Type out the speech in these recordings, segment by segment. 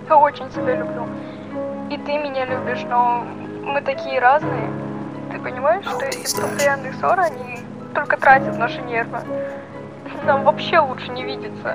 Я очень тебя люблю. И ты меня любишь, но мы такие разные. Ты понимаешь, что эти постоянные ссоры, они только тратят наши нервы. Нам вообще лучше не видеться.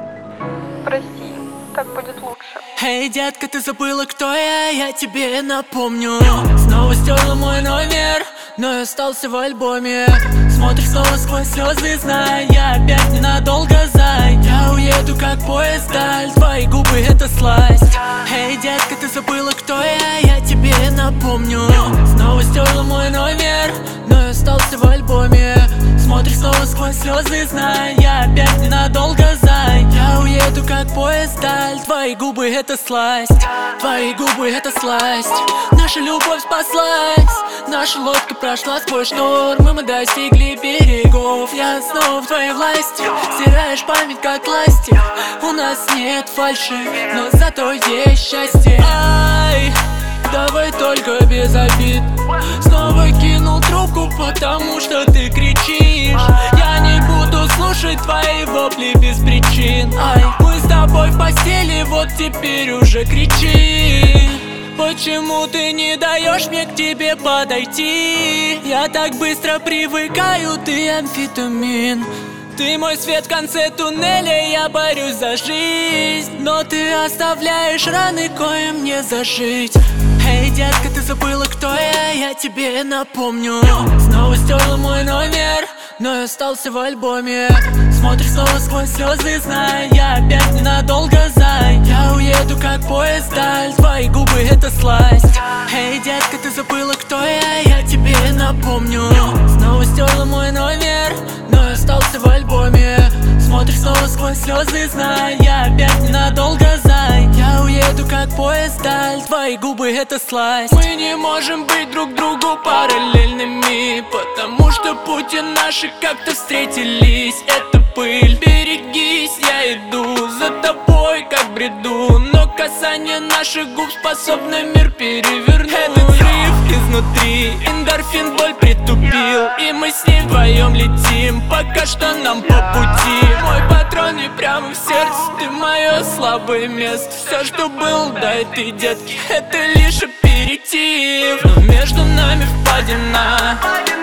Прости, так будет лучше. Эй, детка, ты забыла, кто я тебе напомню. Снова стерла мой номер, но я остался в альбоме. Смотришь снова сквозь слезы, зная, я опять ненадолго, зай. Я уеду как поезд вдаль, твои губы это сласть. Эй, детка, ты забыла, кто я тебе напомню. Снова стерла мой номер, но я остался в альбоме. Смотришь снова сквозь слезы, зная, я опять ненадолго, зай. Я уеду как поезд вдаль, твои губы это сласть. Твои губы это сласть. Наша любовь спаслась, наша лодка прошла сквозь штормы, мы достигли берегов. Я снова в твоей власти, стираешь память как ластик. У нас нет фальши, но зато есть счастье. Ай, давай только без обид. Снова кинул трубку, потому что ты кричишь. Я не буду слушать твои вопли без причин. Ай, мы с тобой в постели, вот теперь уже кричи. Почему ты не даешь мне к тебе подойти? Я так быстро привыкаю, ты амфетамин. Ты мой свет в конце туннеля, я борюсь за жизнь. Но ты оставляешь раны, коим не зажить. Эй, детка, ты забыла, кто я тебе напомню. Снова стерла мой номер, но я остался в альбоме. Смотришь снова сквозь слезы, зная, я опять ненадолго, зай. Я уеду как поезд вдаль, твои губы это сласть. Эй, детка, ты забыла, кто я тебе напомню. Снова стерла мой номер, но я остался в альбоме. Смотришь снова сквозь слезы, зная, я опять ненадолго, зай. Я уеду как поезд вдаль, твои губы это сласть. Мы не можем быть друг другу параллельными, потому что пути наши как-то встретились. Это пыль, берегись, я иду за тобой как бреду. Но касание наших губ способно мир перевернуть. Этот взрыв изнутри, эндорфин боль притупил. И мы с ним вдвоем летим, пока что нам по пути. Мой патрон и прямо в сердце, ты мое слабое место. Все, что было до этой детки, это лишь аперитив. Но между нами впадина,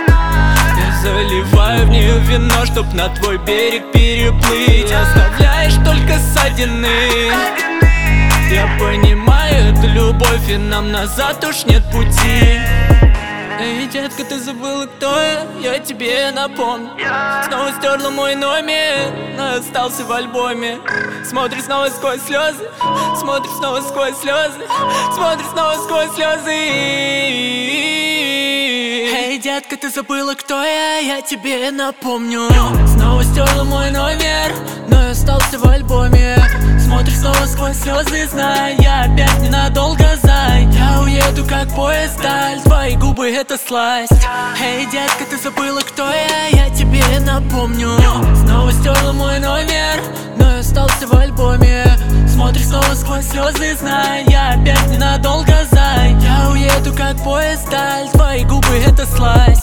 я заливаю в нее вино, чтоб на твой берег переплыть. Оставляешь только ссадины. Я понимаю, это любовь, и нам назад уж нет пути. Эй, детка, ты забыла, кто я тебе напомню. Снова стерла мой номер, но остался в альбоме. Смотришь снова сквозь слезы, смотришь снова сквозь слезы, смотришь снова сквозь слезы. Эй, детка, ты забыла, кто я тебе напомню. Снова стерла мой номер, но я остался в альбоме. Смотришь снова сквозь слезы, зная, я опять ненадолго, зай. Я уеду как поезд вдаль, твои губы это сласть. Эй, детка, ты забыла, кто я тебе напомню. Снова стерла мой номер, но я остался в альбоме. Смотришь снова сквозь слезы, зная, я опять ненадолго, зай. Я уеду как поезд вдаль, твои губы это сласть.